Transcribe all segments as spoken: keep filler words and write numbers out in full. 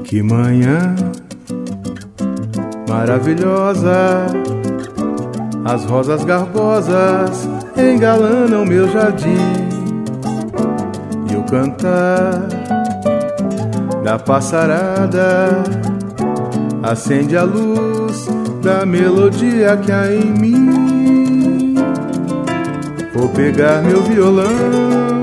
Que manhã maravilhosa, as rosas garbosas engalanam meu jardim, e o cantar da passarada acende a luz da melodia que há em mim. Vou pegar meu violão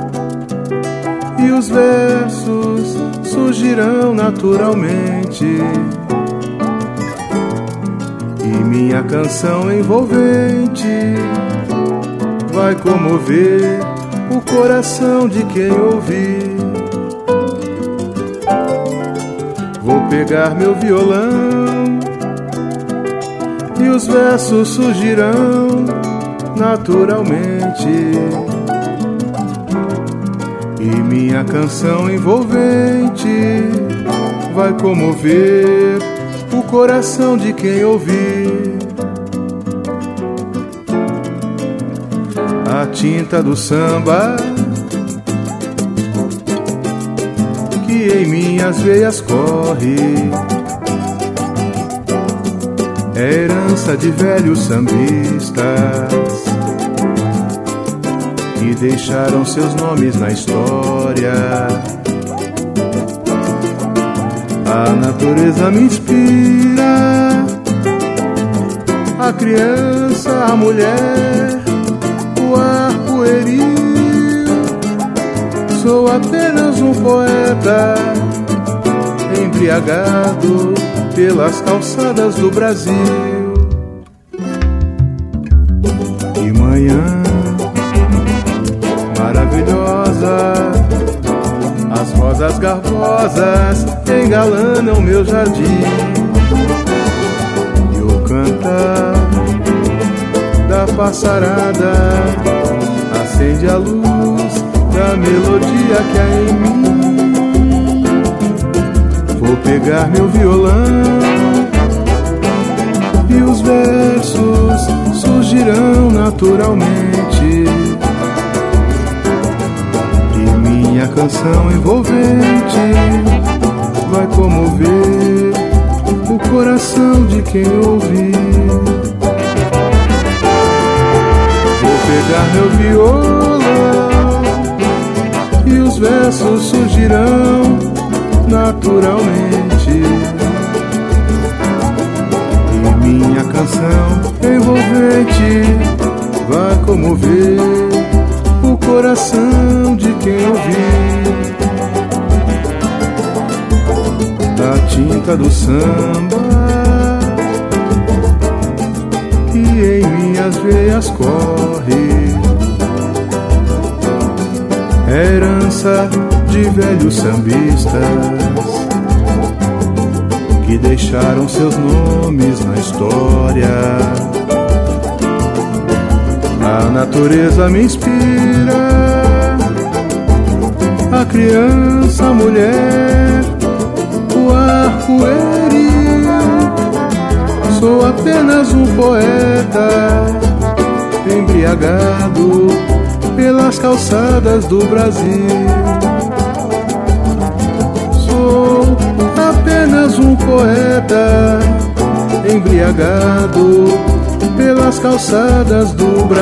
e os versos surgirão naturalmente, e minha canção envolvente vai comover o coração de quem ouvir. Vou pegar meu violão e os versos surgirão naturalmente, e minha canção envolvente vai comover o coração de quem ouvir. A tinta do samba que em minhas veias corre é herança de velhos sambistas que deixaram seus nomes na história. A natureza me inspira, a criança, a mulher, o ar pueril. Sou apenas um poeta embriagado pelas calçadas do Brasil. Que manhã maravilhosa, as rosas garbosas engalanam meu jardim, e o cantar da passarada acende a luz da melodia que há em mim. Vou pegar meu violão e os versos surgirão naturalmente, minha canção envolvente vai comover o coração de quem ouvir. Vou pegar meu violão e os versos surgirão naturalmente, e minha canção envolvente vai comover o coração de quem ouvir. Da tinta do samba que em minhas veias corre é herança de velhos sambistas que deixaram seus nomes na história. A natureza me inspira, a criança, a mulher, o ar pueril. Sou apenas um poeta embriagado pelas calçadas do Brasil. Sou apenas um poeta embriagado pelas calçadas do Brasil.